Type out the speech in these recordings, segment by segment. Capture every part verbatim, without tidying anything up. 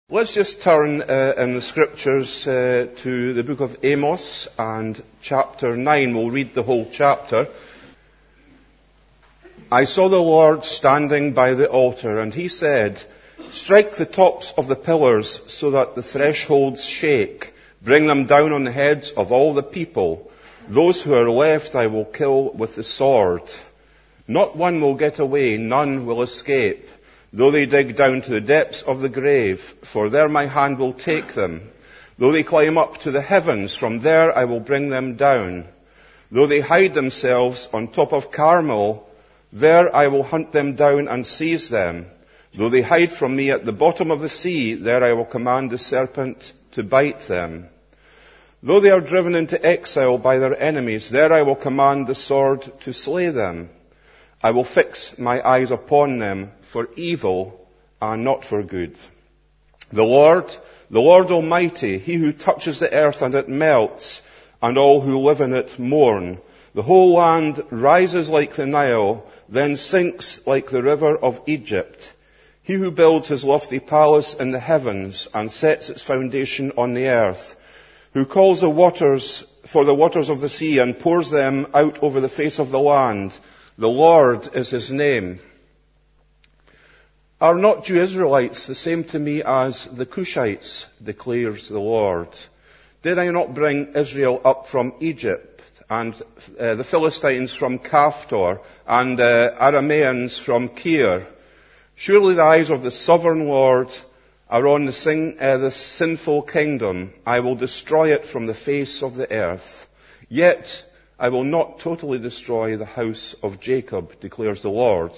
Let's just turn uh, in the scriptures uh, to the book of Amos and chapter nine. We'll read the whole chapter. I saw the Lord standing by the altar, and he said, "Strike the tops of the pillars so that the thresholds shake. Bring them down on the heads of all the people. Those who are left I will kill with the sword. Not one will get away, none will escape. Though they dig down to the depths of the grave, for there my hand will take them. Though they climb up to the heavens, from there I will bring them down. Though they hide themselves on top of Carmel, there I will hunt them down and seize them. Though they hide from me at the bottom of the sea, there I will command the serpent to bite them. Though they are driven into exile by their enemies, there I will command the sword to slay them. I will fix my eyes upon them for evil and not for good. The Lord, the Lord Almighty, he who touches the earth and it melts, and all who live in it mourn. The whole land rises like the Nile, then sinks like the river of Egypt. He who builds his lofty palace in the heavens and sets its foundation on the earth, who calls the waters for the waters of the sea and pours them out over the face of the land. The Lord is his name. Are not you Israelites the same to me as the Cushites, declares the Lord? Did I not bring Israel up from Egypt, and uh, the Philistines from Caphtor, and uh, Arameans from Kir? Surely the eyes of the sovereign Lord are on the, sing, uh, the sinful kingdom. I will destroy it from the face of the earth. Yet I will not totally destroy the house of Jacob, declares the Lord.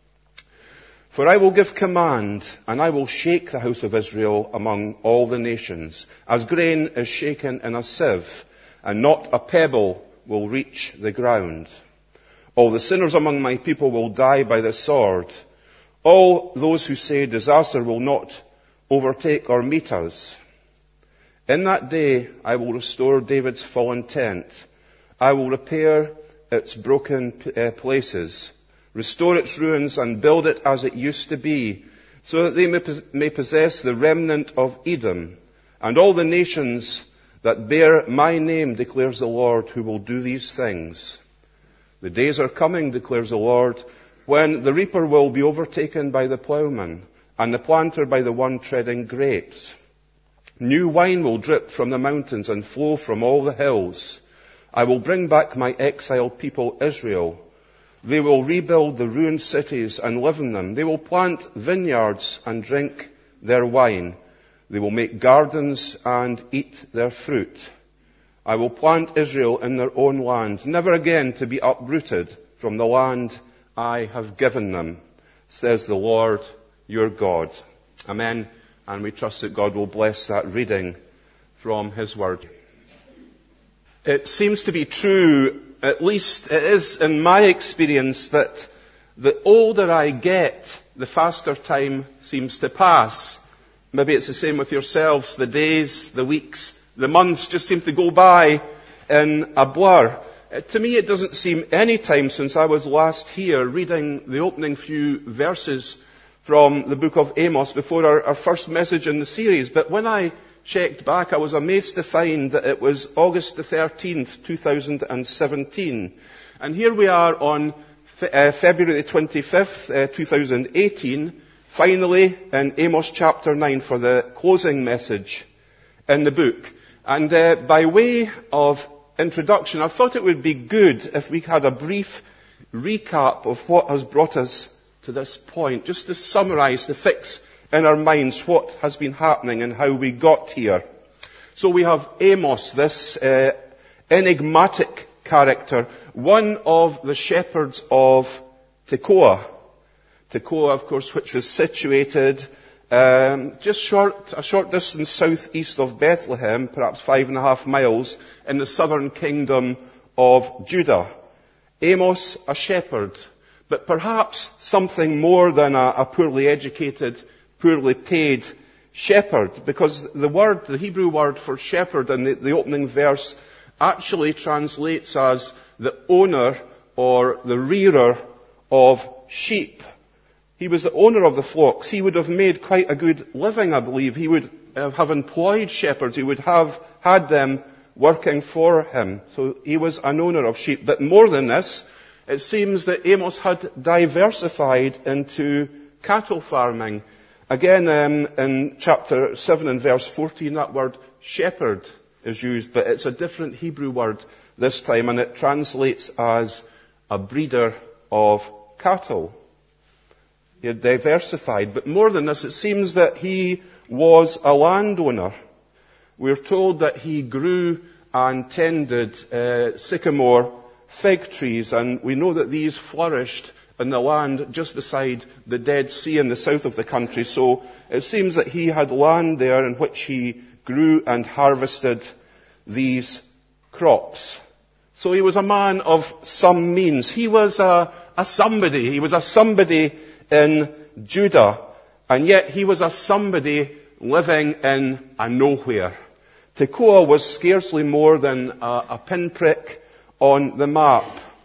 For I will give command, and I will shake the house of Israel among all the nations, as grain is shaken in a sieve, and not a pebble will reach the ground. All the sinners among my people will die by the sword. All those who say disaster will not overtake or meet us. In that day I will restore David's fallen tent. I will repair its broken uh, places, restore its ruins and build it as it used to be, so that they may, may possess the remnant of Edom, and all the nations that bear my name, declares the Lord, who will do these things. The days are coming, declares the Lord, when the reaper will be overtaken by the plowman, and the planter by the one treading grapes. New wine will drip from the mountains and flow from all the hills. I will bring back my exiled people Israel. They will rebuild the ruined cities and live in them. They will plant vineyards and drink their wine. They will make gardens and eat their fruit. I will plant Israel in their own land, never again to be uprooted from the land I have given them, says the Lord your God. Amen. And we trust that God will bless that reading from his word. It seems to be true, at least it is in my experience, that the older I get, the faster time seems to pass. Maybe it's the same with yourselves. The days, the weeks, the months just seem to go by in a blur. To me, it doesn't seem any time since I was last here reading the opening few verses from the book of Amos before our, our first message in the series. But when I checked back, I was amazed to find that it was August the thirteenth, two thousand seventeen. And here we are on fe- uh, February the twenty-fifth, uh, two thousand eighteen, finally in Amos chapter nine for the closing message in the book. And uh, by way of introduction, I thought it would be good if we had a brief recap of what has brought us to this point, just to summarize, to fix in our minds what has been happening and how we got here. So we have Amos, this uh, enigmatic character, one of the shepherds of Tekoa. Tekoa, of course, which was situated um, just short, a short distance southeast of Bethlehem, perhaps five and a half miles, in the southern kingdom of Judah. Amos, a shepherd, but perhaps something more than a, a poorly educated, poorly paid shepherd, because the word, the Hebrew word for shepherd in the, the opening verse actually translates as the owner or the rearer of sheep. He was the owner of the flocks. He would have made quite a good living, I believe. He would have employed shepherds. He would have had them working for him. So he was an owner of sheep. But more than this, it seems that Amos had diversified into cattle farming. Again, um, in chapter seven and verse fourteen, that word shepherd is used, but it's a different Hebrew word this time, and it translates as a breeder of cattle. He had diversified, but more than this, it seems that he was a landowner. We're told that he grew and tended uh, sycamore fig trees, and we know that these flourished in the land just beside the Dead Sea in the south of the country. So it seems that he had land there in which he grew and harvested these crops. So he was a man of some means. He was a, a somebody. He was a somebody in Judah. And yet he was a somebody living in a nowhere. Tekoa was scarcely more than a, a pinprick on the map.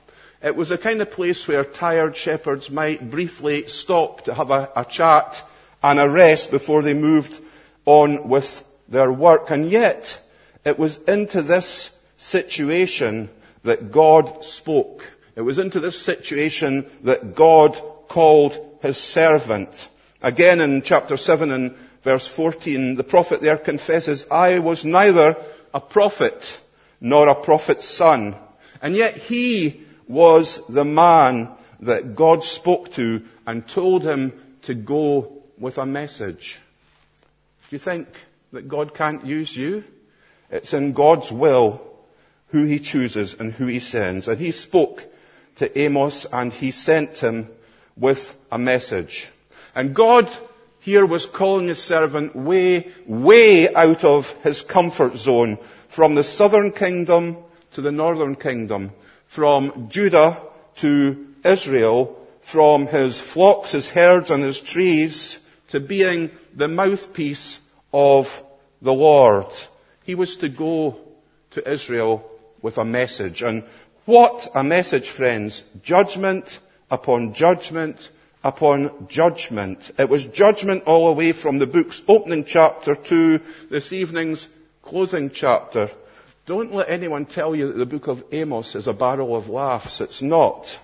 It was a kind of place where tired shepherds might briefly stop to have a, a chat and a rest before they moved on with their work. And yet, it was into this situation that God spoke. It was into this situation that God called his servant. Again, in chapter seven and verse fourteen, the prophet there confesses, I was neither a prophet nor a prophet's son. And yet he was the man that God spoke to and told him to go with a message. Do you think that God can't use you? It's in God's will who he chooses and who he sends. And he spoke to Amos and he sent him with a message. And God here was calling his servant way, way out of his comfort zone, from the southern kingdom to the northern kingdom, from Judah to Israel, from his flocks, his herds and his trees, to being the mouthpiece of the Lord. He was to go to Israel with a message. And what a message, friends. Judgment upon judgment upon judgment. It was judgment all the way from the book's opening chapter to this evening's closing chapter. Don't let anyone tell you that the book of Amos is a barrel of laughs. It's not.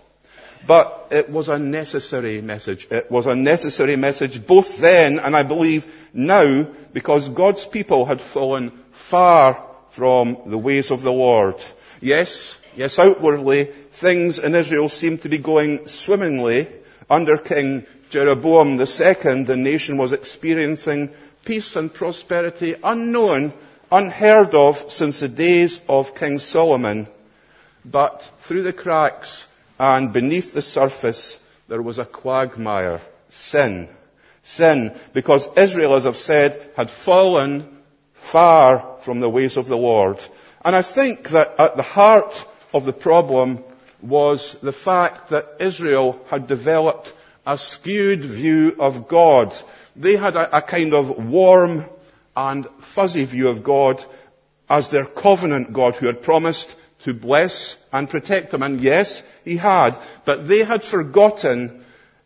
But it was a necessary message. It was a necessary message both then and I believe now, because God's people had fallen far from the ways of the Lord. Yes, yes, outwardly, things in Israel seemed to be going swimmingly. Under King Jeroboam the Second, the nation was experiencing peace and prosperity unknown, unheard of since the days of King Solomon. But through the cracks and beneath the surface, there was a quagmire. Sin. Sin. Because Israel, as I've said, had fallen far from the ways of the Lord. And I think that at the heart of the problem was the fact that Israel had developed a skewed view of God. They had a, a kind of warm and fuzzy view of God as their covenant God who had promised to bless and protect them. And yes, he had. But they had forgotten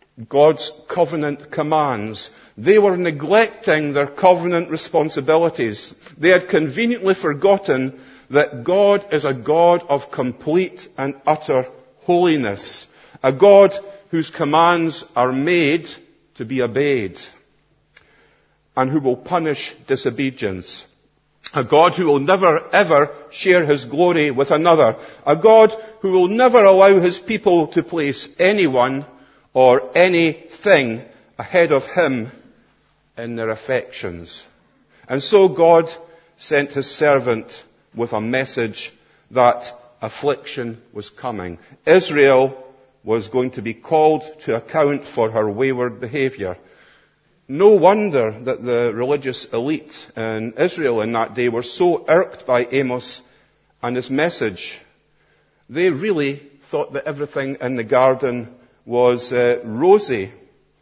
God's covenant commands. They were neglecting their covenant responsibilities. They had conveniently forgotten that God is a God of complete and utter holiness. A God whose commands are made to be obeyed. And who will punish disobedience. A God who will never ever share his glory with another. A God who will never allow his people to place anyone or anything ahead of him in their affections. And so God sent his servant with a message that affliction was coming. Israel was going to be called to account for her wayward behavior. No wonder that the religious elite in Israel in that day were so irked by Amos and his message. They really thought that everything in the garden was uh, rosy.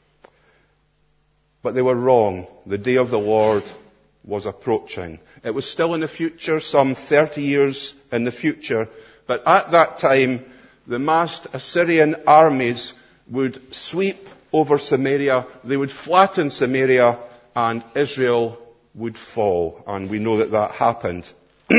But they were wrong. The day of the Lord was approaching. It was still in the future, some thirty years in the future. But at that time, the massed Assyrian armies would sweep over Samaria. They would flatten Samaria and Israel would fall. And we know that that happened.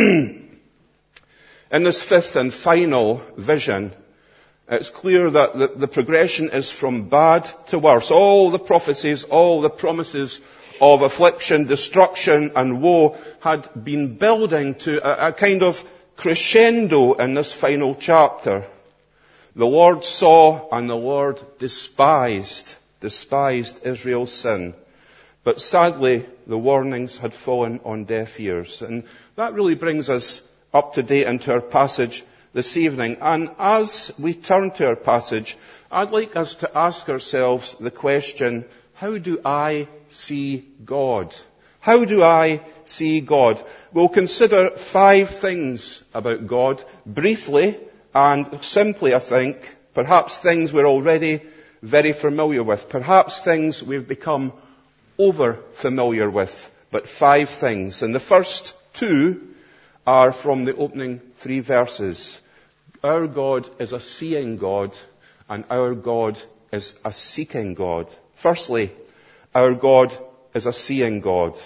In this fifth and final vision, it's clear that the, the progression is from bad to worse. All the prophecies, all the promises of affliction, destruction and woe had been building to a, a kind of crescendo in this final chapter. The Lord saw and the Lord despised, despised Israel's sin. But sadly, the warnings had fallen on deaf ears. And that really brings us up to date into our passage this evening. And as we turn to our passage, I'd like us to ask ourselves the question, how do I see God? How do I see God? We'll consider five things about God briefly and simply, I think, perhaps things we're already very familiar with, perhaps things we've become over familiar with, but five things. And the first two are from the opening three verses. Our God is a seeing God, and our God is a seeking God. Firstly, our God is a seeing God.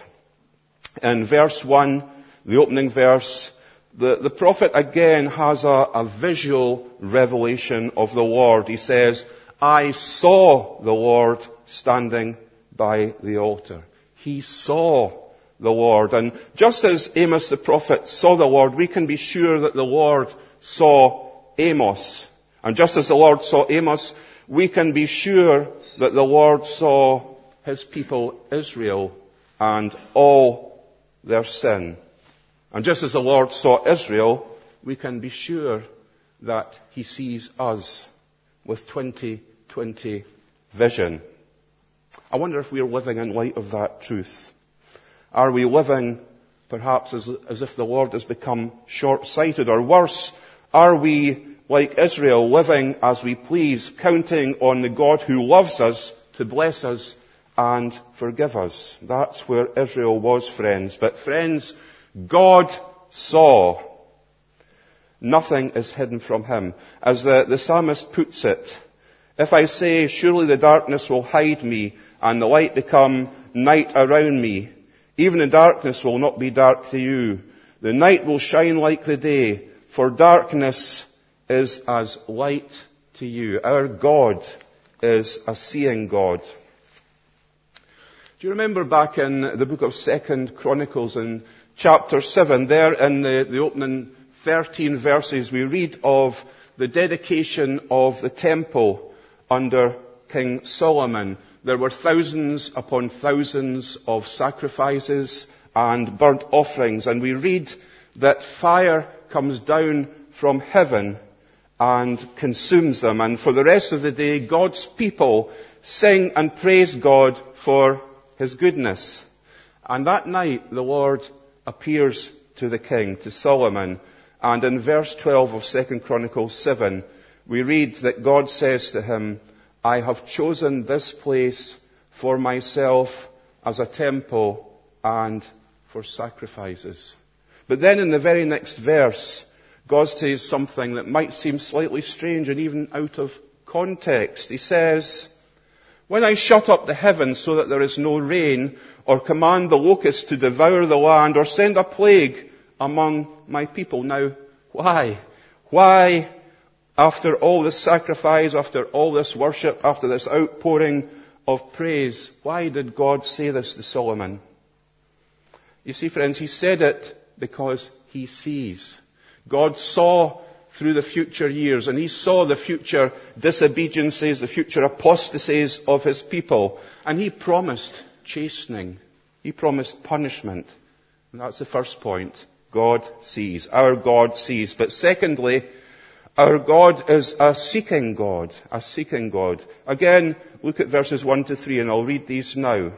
In verse one, the opening verse, the, the prophet again has a, a visual revelation of the Lord. He says, I saw the Lord standing by the altar. He saw the Lord. And just as Amos the prophet saw the Lord, we can be sure that the Lord saw Amos. And just as the Lord saw Amos, we can be sure that the Lord saw his people Israel and all their sin. And just as the Lord saw Israel, we can be sure that he sees us with twenty twenty vision. I wonder if we're living in light of that truth. Are we living perhaps as, as if the Lord has become short-sighted? Or worse, are we, like Israel, living as we please, counting on the God who loves us to bless us and forgive us? That's where Israel was, friends. But friends, God saw. Nothing is hidden from him. As the, the psalmist puts it, if I say, surely the darkness will hide me, and the light become night around me, even the darkness will not be dark to you. The night will shine like the day, for darkness is as light to you. Our God is a seeing God. Do you remember back in the book of Second Chronicles in chapter seven, there in the, the opening thirteen verses, we read of the dedication of the temple under King Solomon. There were thousands upon thousands of sacrifices and burnt offerings, and we read that fire comes down from heaven and consumes them. And for the rest of the day, God's people sing and praise God for his goodness. And that night, the Lord appears to the king, to Solomon. And in verse twelve of Second Chronicles seven, we read that God says to him, I have chosen this place for myself as a temple and for sacrifices. But then in the very next verse, God says something that might seem slightly strange and even out of context. He says, when I shut up the heavens so that there is no rain, or command the locusts to devour the land, or send a plague among my people. Now, why? Why, after all this sacrifice, after all this worship, after this outpouring of praise, why did God say this to Solomon? You see, friends, he said it because he sees. God saw through the future years, and he saw the future disobediences, the future apostasies of his people, and he promised chastening. He promised punishment. And that's the first point. God sees. Our God sees. But secondly, our God is a seeking God. A seeking God. Again, look at verses one to three, and I'll read these now.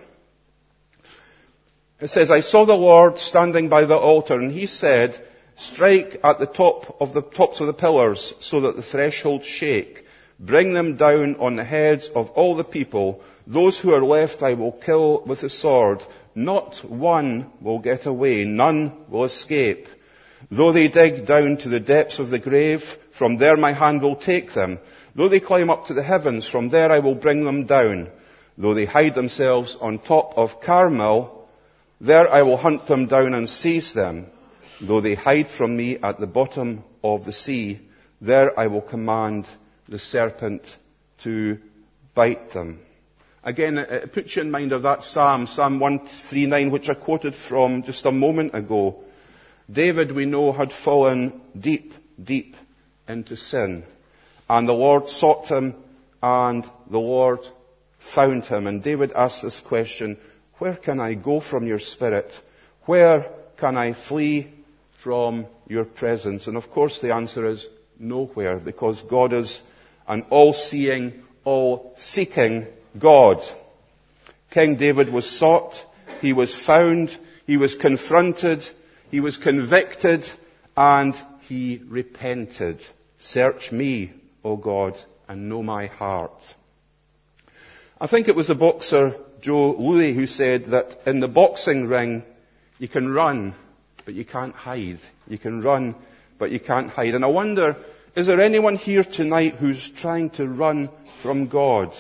It says, I saw the Lord standing by the altar, and he said, strike at the top of the tops of the pillars so that the thresholds shake. Bring them down on the heads of all the people. Those who are left I will kill with the sword. Not one will get away. None will escape. Though they dig down to the depths of the grave, from there my hand will take them. Though they climb up to the heavens, from there I will bring them down. Though they hide themselves on top of Carmel, there I will hunt them down and seize them. Though they hide from me at the bottom of the sea, there I will command the serpent to bite them. Again, it puts you in mind of that Psalm, Psalm one thirty-nine, which I quoted from just a moment ago. David, we know, had fallen deep, deep into sin. And the Lord sought him, and the Lord found him. And David asked this question, where can I go from your spirit? Where can I flee from your presence? And of course the answer is nowhere, because God is an all-seeing, all-seeking God. King David was sought, he was found, he was confronted, he was convicted, and he repented. Search me, O God, and know my heart. I think it was the boxer Joe Louis who said that in the boxing ring, you can run, but you can't hide. You can run, but you can't hide. And I wonder, is there anyone here tonight who's trying to run from God?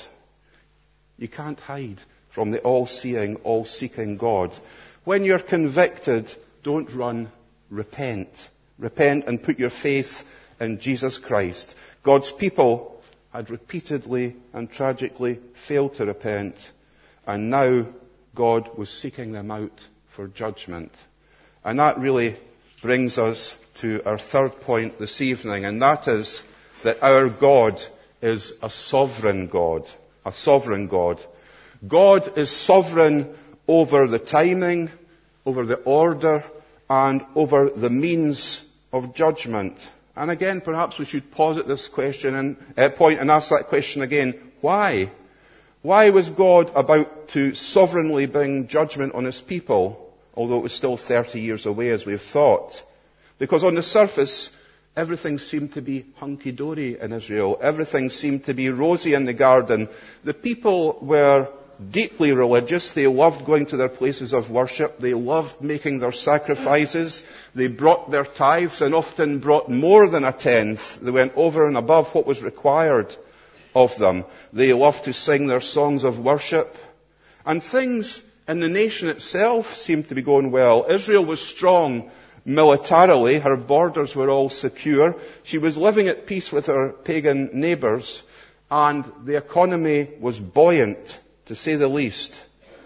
You can't hide from the all-seeing, all-seeking God. When you're convicted, don't run, repent. Repent and put your faith in Jesus Christ. God's people had repeatedly and tragically failed to repent, and now God was seeking them out for judgment. And that really brings us to our third point this evening, and that is that our God is a sovereign God. A sovereign God. God is sovereign over the timing, over the order, and over the means of judgment. And again, perhaps we should pause at this question and uh, point and ask that question again. Why? Why was God about to sovereignly bring judgment on his people, although it was still thirty years away as we've thought? Because on the surface, everything seemed to be hunky-dory in Israel. Everything seemed to be rosy in the garden. The people were deeply religious. They loved going to their places of worship. They loved making their sacrifices. They brought their tithes and often brought more than a tenth. They went over and above what was required of them. They loved to sing their songs of worship. And things in the nation itself seemed to be going well. Israel was strong militarily. Her borders were all secure. She was living at peace with her pagan neighbours. And the economy was buoyant, to say the least.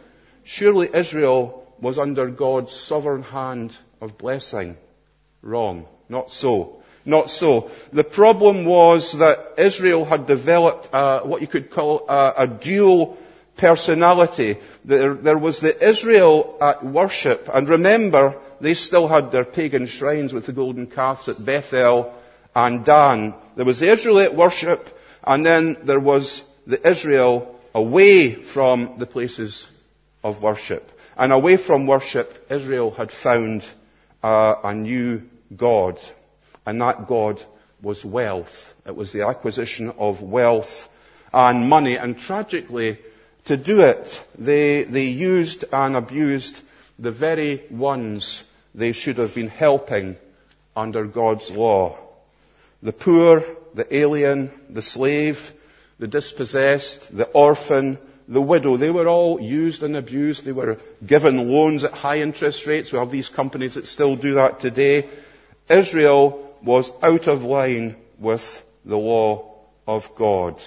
Surely Israel was under God's sovereign hand of blessing. Wrong. Not so. Not so. The problem was that Israel had developed uh, what you could call a, a dual personality. There, there was the Israel at worship, and remember, they still had their pagan shrines with the golden calves at Bethel and Dan. There was the Israel at worship, and then there was the Israel away from the places of worship. And away from worship, Israel had found uh, a new God. And that God was wealth. It was the acquisition of wealth and money. And tragically, to do it, they, they used and abused the very ones they should have been helping under God's law. The poor, the alien, the slave, the dispossessed, the orphan, the widow, they were all used and abused. They were given loans at high interest rates. We have these companies that still do that today. Israel was out of line with the law of God.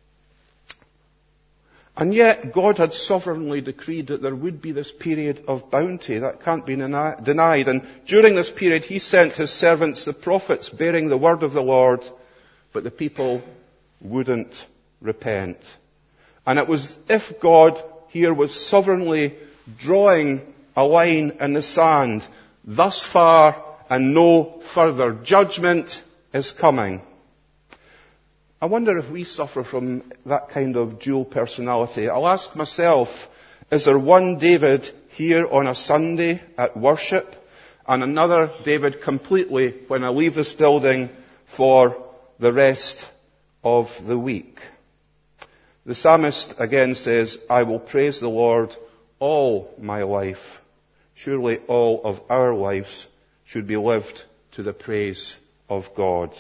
And yet God had sovereignly decreed that there would be this period of bounty. That can't be denied. And during this period he sent his servants, the prophets, bearing the word of the Lord, but the people wouldn't repent. And it was if God here was sovereignly drawing a line in the sand, thus far and no further. Judgment is coming. I wonder if we suffer from that kind of dual personality. I'll ask myself, is there one David here on a Sunday at worship and another David completely when I leave this building for the rest of the week? The psalmist again says, I will praise the Lord all my life. Surely all of our lives should be lived to the praise of God.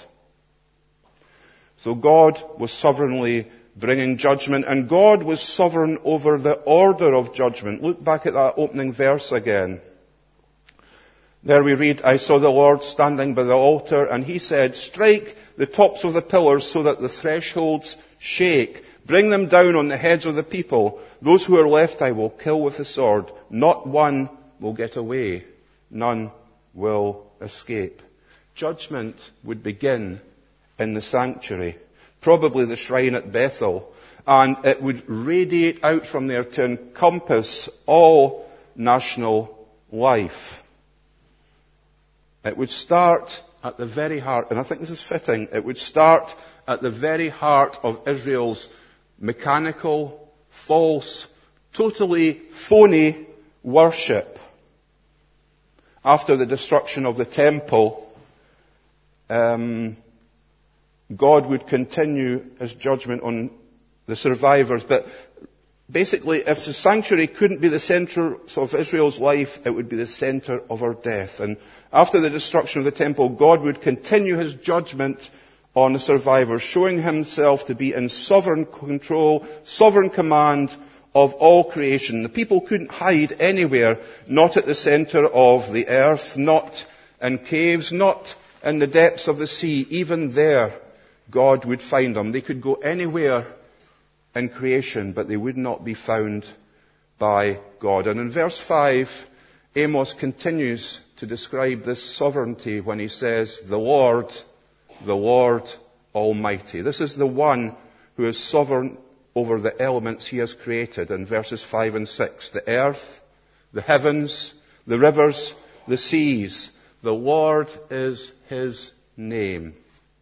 So God was sovereignly bringing judgment, and God was sovereign over the order of judgment. Look back at that opening verse again. There we read, I saw the Lord standing by the altar, and he said, strike the tops of the pillars so that the thresholds shake. Bring them down on the heads of the people. Those who are left I will kill with the sword. Not one will get away. None will escape. Judgment would begin in the sanctuary, probably the shrine at Bethel, and it would radiate out from there to encompass all national life. It would start at the very heart, and I think this is fitting, it would start at the very heart of Israel's mechanical, false, totally phony worship. After the destruction of the temple, um, God would continue his judgment on the survivors. But basically, if the sanctuary couldn't be the centre of Israel's life, it would be the centre of her death. And after the destruction of the temple, God would continue his judgment on the survivors, showing himself to be in sovereign control, sovereign command of all creation. The people couldn't hide anywhere, not at the centre of the earth, not in caves, not in the depths of the sea. Even there, God would find them. They could go anywhere in creation, but they would not be found by God. And in verse five, Amos continues to describe this sovereignty when he says, the Lord, the Lord Almighty. This is the one who is sovereign over the elements he has created in verses five and six. The earth, the heavens, the rivers, the seas. The Lord is his name.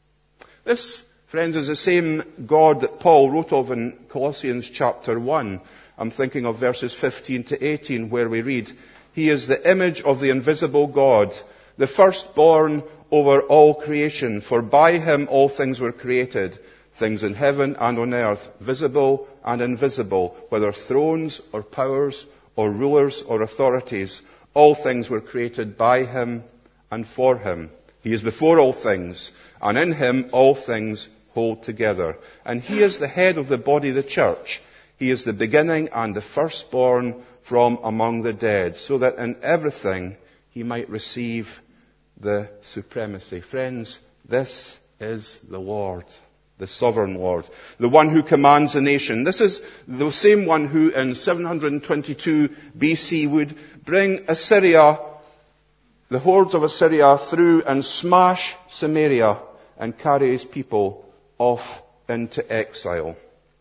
This, friends, is the same God that Paul wrote of in Colossians chapter one. I'm thinking of verses fifteen to eighteen where we read, he is the image of the invisible God, the firstborn over all creation. For by him all things were created, things in heaven and on earth, visible and invisible, whether thrones or powers or rulers or authorities. All things were created by him and for him. He is before all things, and in him all things hold together. And he is the head of the body, the church. He is the beginning and the firstborn from among the dead, so that in everything he might receive the supremacy. Friends, this is the Lord, the sovereign Lord, the one who commands a nation. This is the same one who in seven hundred twenty-two B C would bring Assyria, the hordes of Assyria, through and smash Samaria and carry his people off into exile.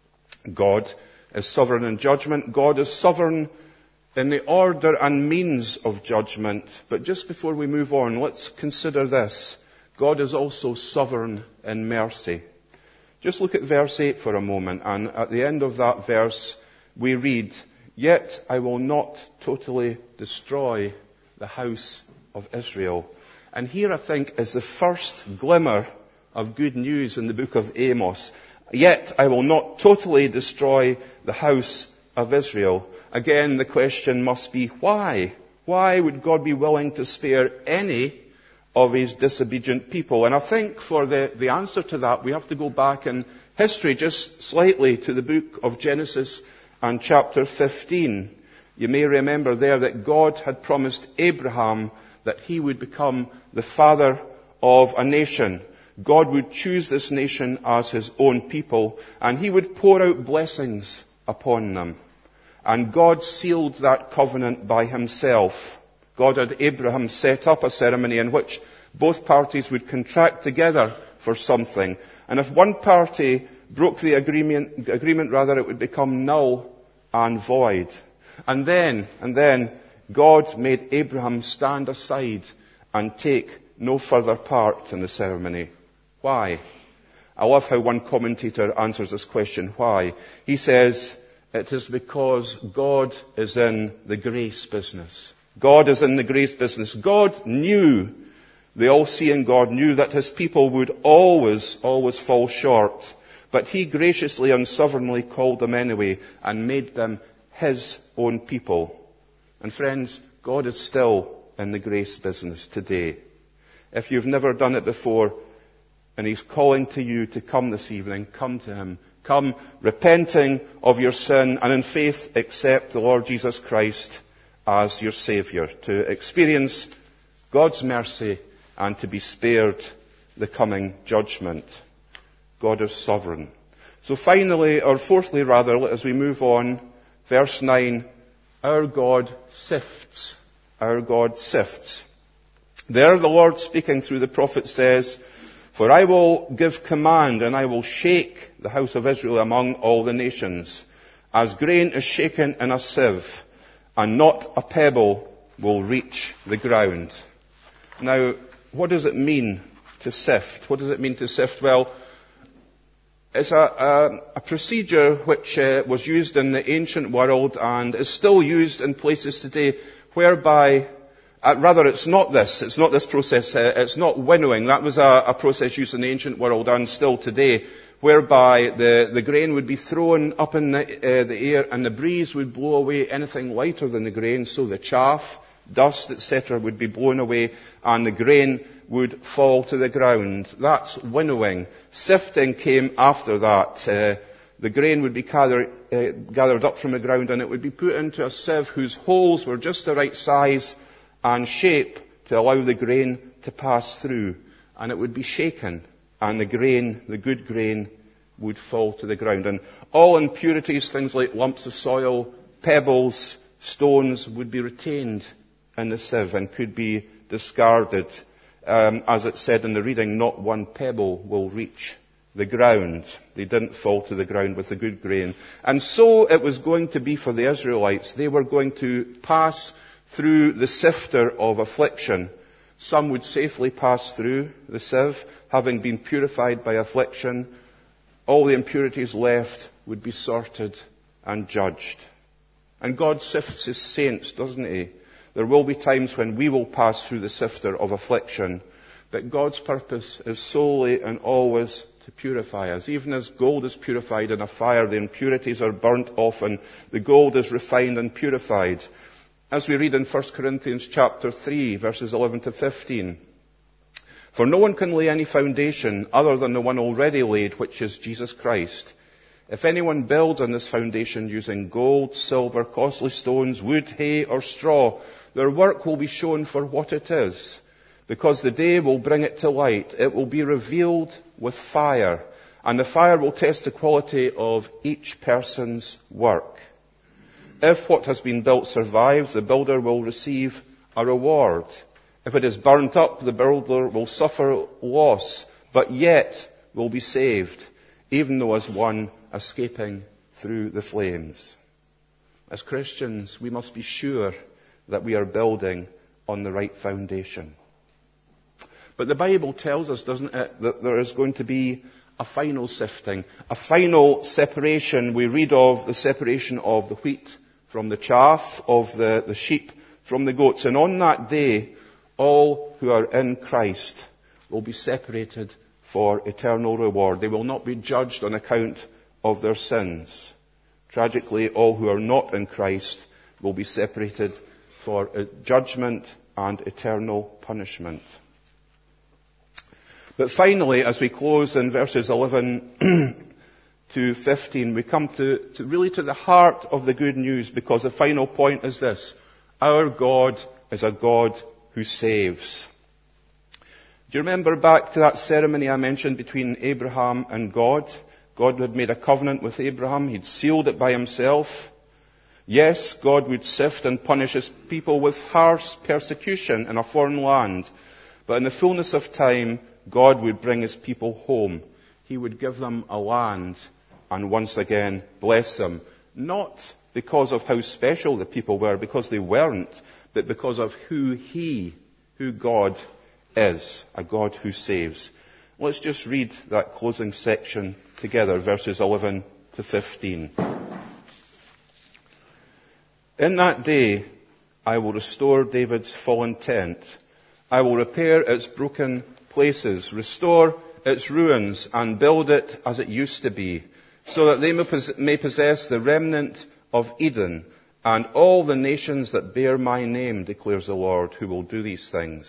God is sovereign in judgment. God is sovereign in the order and means of judgment. But just before we move on, let's consider this. God is also sovereign in mercy. Just look at verse eight for a moment, and at the end of that verse we read, yet I will not totally destroy the house of Israel. And here I think is the first glimmer of good news in the book of Amos. Yet I will not totally destroy the house of Israel. Again, the question must be why? Why would God be willing to spare any of his disobedient people? And I think for the, the answer to that, we have to go back in history just slightly to the book of Genesis and chapter fifteen. You may remember there that God had promised Abraham that he would become the father of a nation. God would choose this nation as his own people, and he would pour out blessings upon them. And God sealed that covenant by himself. God had Abraham set up a ceremony in which both parties would contract together for something. And if one party broke the agreement, agreement rather, it would become null and void. And then, and then, God made Abraham stand aside and take no further part in the ceremony. Why? I love how one commentator answers this question, why? He says, it is because God is in the grace business. God is in the grace business. God knew, the all-seeing God knew that his people would always, always fall short. But he graciously and sovereignly called them anyway and made them his own people. And friends, God is still in the grace business today. If you've never done it before, and He's calling to you to come this evening, come to Him. Come repenting of your sin and in faith accept the Lord Jesus Christ as your Saviour, to experience God's mercy and to be spared the coming judgment. God is sovereign. So finally, or fourthly rather, as we move on, verse nine, our God sifts. Our God sifts. There the Lord speaking through the prophet says, "For I will give command, and I will shake the house of Israel among all the nations, as grain is shaken in a sieve, and not a pebble will reach the ground." Now, what does it mean to sift? What does it mean to sift? Well, it's a, a, a procedure which uh, was used in the ancient world and is still used in places today, whereby Uh, rather, it's not this. It's not this process. Uh, it's not winnowing. That was a, a process used in the ancient world and still today, whereby the, the grain would be thrown up in the, uh, the air and the breeze would blow away anything lighter than the grain. So the chaff, dust, et cetera would be blown away and the grain would fall to the ground. That's winnowing. Sifting came after that. Uh, the grain would be gathered, uh, gathered up from the ground and it would be put into a sieve whose holes were just the right size and shape to allow the grain to pass through, and it would be shaken, and the grain, the good grain, would fall to the ground. And all impurities, things like lumps of soil, pebbles, stones, would be retained in the sieve and could be discarded. Um, as it said in the reading, not one pebble will reach the ground. They didn't fall to the ground with the good grain. And so it was going to be for the Israelites. They were going to pass through the sifter of affliction. Some would safely pass through the sieve, having been purified by affliction. All the impurities left would be sorted and judged. And God sifts His saints, doesn't He? There will be times when we will pass through the sifter of affliction, but God's purpose is solely and always to purify us. Even as gold is purified in a fire, the impurities are burnt off and the gold is refined and purified. As we read in First Corinthians chapter three, verses eleven to fifteen, "For no one can lay any foundation other than the one already laid, which is Jesus Christ. If anyone builds on this foundation using gold, silver, costly stones, wood, hay, or straw, their work will be shown for what it is, because the day will bring it to light. It will be revealed with fire, and the fire will test the quality of each person's work. If what has been built survives, the builder will receive a reward. If it is burnt up, the builder will suffer loss, but yet will be saved, even though as one escaping through the flames." As Christians, we must be sure that we are building on the right foundation. But the Bible tells us, doesn't it, that there is going to be a final sifting, a final separation. We read of the separation of the wheat from the chaff, of the, the sheep from the goats. And on that day, all who are in Christ will be separated for eternal reward. They will not be judged on account of their sins. Tragically, all who are not in Christ will be separated for judgment and eternal punishment. But finally, as we close in verses eleven to fifteen, we come to, to really to the heart of the good news, because the final point is this: our God is a God who saves. Do you remember back to that ceremony I mentioned between Abraham and God? God had made a covenant with Abraham. He'd sealed it by himself. Yes, God would sift and punish his people with harsh persecution in a foreign land. But in the fullness of time, God would bring his people home. He would give them a land and once again bless them. Not because of how special the people were, because they weren't, but because of who he, who God is, a God who saves. Let's just read that closing section together, verses eleven to fifteen. "In that day I will restore David's fallen tent. I will repair its broken places, restore its ruins, and build it as it used to be, so that they may possess the remnant of Eden and all the nations that bear my name, declares the Lord, who will do these things.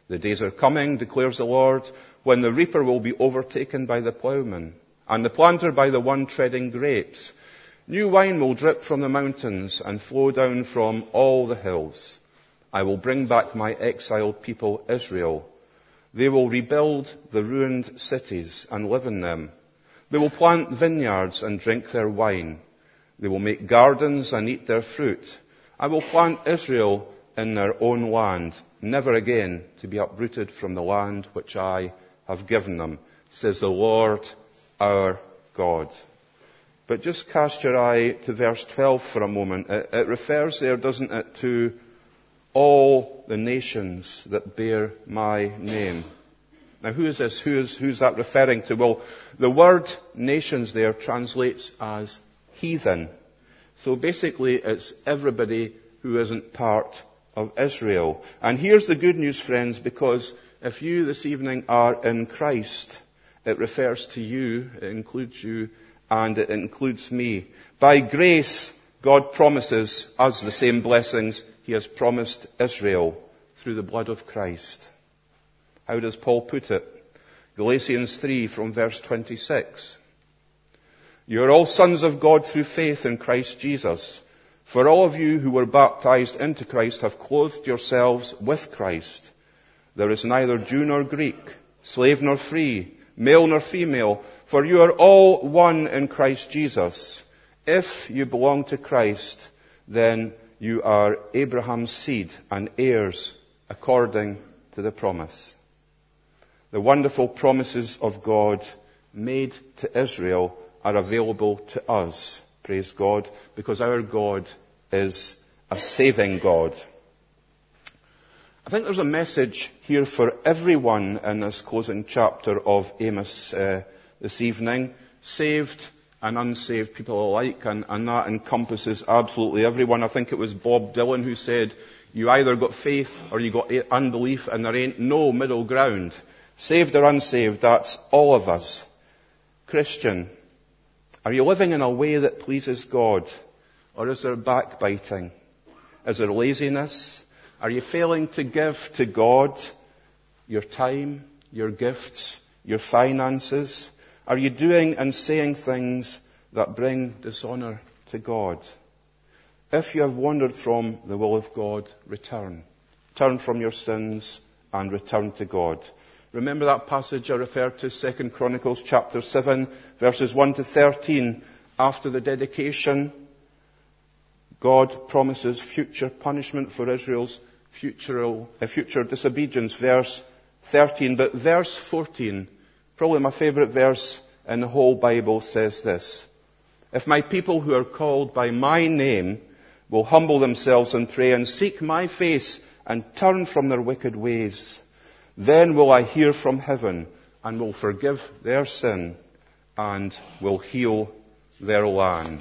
The days are coming, declares the Lord, when the reaper will be overtaken by the plowman, and the planter by the one treading grapes. New wine will drip from the mountains and flow down from all the hills. I will bring back my exiled people, Israel. They will rebuild the ruined cities and live in them. They will plant vineyards and drink their wine. They will make gardens and eat their fruit. I will plant Israel in their own land, never again to be uprooted from the land which I have given them, says the Lord our God. But just cast your eye to verse twelve for a moment. It, it refers there, doesn't it, to all the nations that bear my name. Now, who is this? Who is, who's that referring to? Well, the word nations there translates as heathen. So basically, it's everybody who isn't part of Israel. And here's the good news, friends, because if you this evening are in Christ, it refers to you, it includes you, and it includes me. By grace, God promises us the same blessings He has promised Israel through the blood of Christ. How does Paul put it? Galatians three from verse twenty-six. You are all sons of God through faith in Christ Jesus. For all of you who were baptized into Christ have clothed yourselves with Christ. There is neither Jew nor Greek, slave nor free, male nor female, for you are all one in Christ Jesus. If you belong to Christ, then you are Abraham's seed and heirs according to the promise. The wonderful promises of God made to Israel are available to us, praise God, because our God is a saving God. I think there's a message here for everyone in this closing chapter of Amos uh, this evening, saved and unsaved people alike, and, and that encompasses absolutely everyone. I think it was Bob Dylan who said, you either got faith or you got unbelief, and there ain't no middle ground. Saved or unsaved, that's all of us. Christian, are you living in a way that pleases God? Or is there backbiting? Is there laziness? Are you failing to give to God your time, your gifts, your finances? Are you doing and saying things that bring dishonor to God? If you have wandered from the will of God, return. Turn from your sins and return to God. Remember that passage I referred to, Second Chronicles chapter seven, verses one to thirteen. After the dedication, God promises future punishment for Israel's future, uh, future disobedience. Verse thirteen. But verse fourteen, probably my favorite verse in the whole Bible, says this. If my people who are called by my name will humble themselves and pray and seek my face and turn from their wicked ways, then will I hear from heaven and will forgive their sin and will heal their land.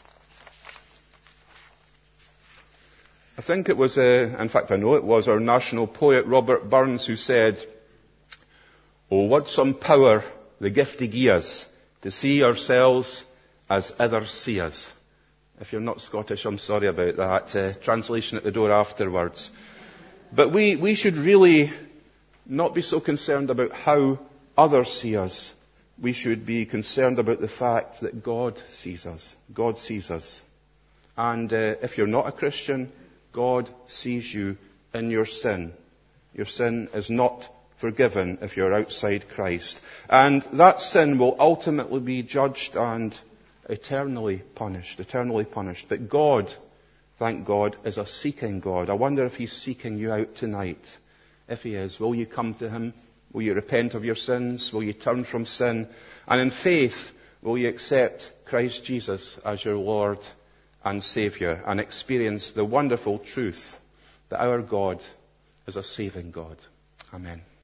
I think it was, uh, in fact I know it was, our national poet Robert Burns who said, oh, what some power the gift he gives us to see ourselves as others see us. If you're not Scottish, I'm sorry about that. Uh, translation at the door afterwards. But we, we should really not be so concerned about how others see us. We should be concerned about the fact that God sees us. God sees us. And uh, if you're not a Christian, God sees you in your sin. Your sin is not forgiven if you're outside Christ. And that sin will ultimately be judged and eternally punished, eternally punished. But God, thank God, is a seeking God. I wonder if He's seeking you out tonight. If He is, will you come to Him? Will you repent of your sins? Will you turn from sin? And in faith, will you accept Christ Jesus as your Lord and Saviour and experience the wonderful truth that our God is a saving God? Amen.